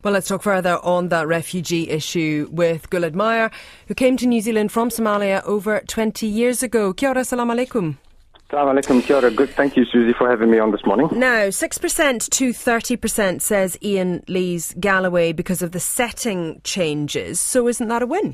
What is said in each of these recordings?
Well, let's talk further on that refugee issue with Guled Meyer, who came to New Zealand from Somalia over 20 years ago. Kia ora, salam alaikum. Salam alaikum, kia ora. Good. Thank you, Susie, for having me on this morning. Now, 6% to 30%, says Ian Lees-Galloway, because of the setting changes. So isn't that a win?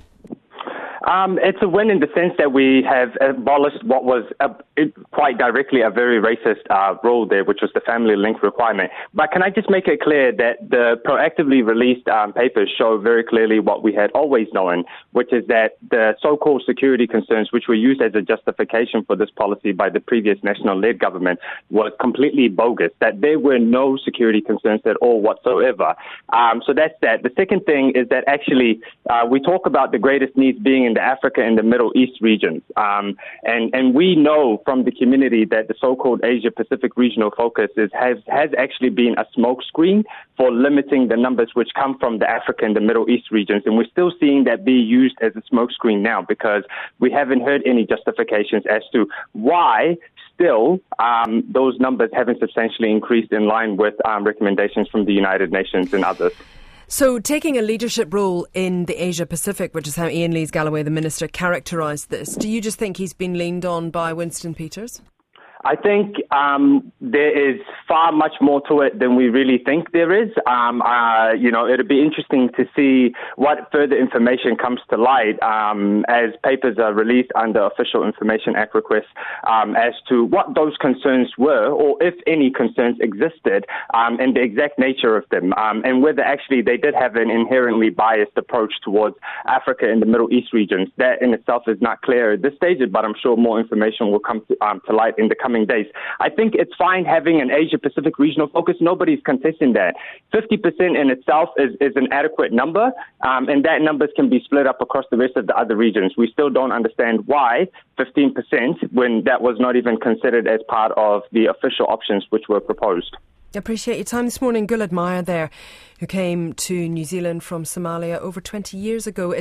It's a win in the sense that we have abolished what was quite directly a very racist rule there, which was the family link requirement. But can I just make it clear that the proactively released papers show very clearly what we had always known, which is that the so-called security concerns, which were used as a justification for this policy by the previous national-led government, was completely bogus, that there were no security concerns at all whatsoever. So that's that. The second thing is that actually we talk about the greatest needs being in the Africa and the Middle East regions. And we know from the community that the so-called Asia-Pacific regional focus has actually been a smokescreen for limiting the numbers which come from the Africa and the Middle East regions. And we're still seeing that be used as a smokescreen now because we haven't heard any justifications as to why still those numbers haven't substantially increased in line with recommendations from the United Nations and others. So taking a leadership role in the Asia-Pacific, which is how Ian Lees-Galloway, the minister, characterised this, do you just think he's been leaned on by Winston Peters? I think there is far much more to it than we really think there is. It'll be interesting to see what further information comes to light as papers are released under Official Information Act requests as to what those concerns were, or if any concerns existed, and the exact nature of them, and whether actually they did have an inherently biased approach towards Africa and the Middle East regions. That in itself is not clear at this stage, but I'm sure more information will come to light in the coming days. I think it's fine having an Asia-Pacific regional focus. Nobody's contesting that. 50% in itself is an adequate number, and that numbers can be split up across the rest of the other regions. We still don't understand why 15% when that was not even considered as part of the official options which were proposed. I appreciate your time this morning. Guled Meyer there, who came to New Zealand from Somalia over 20 years ago.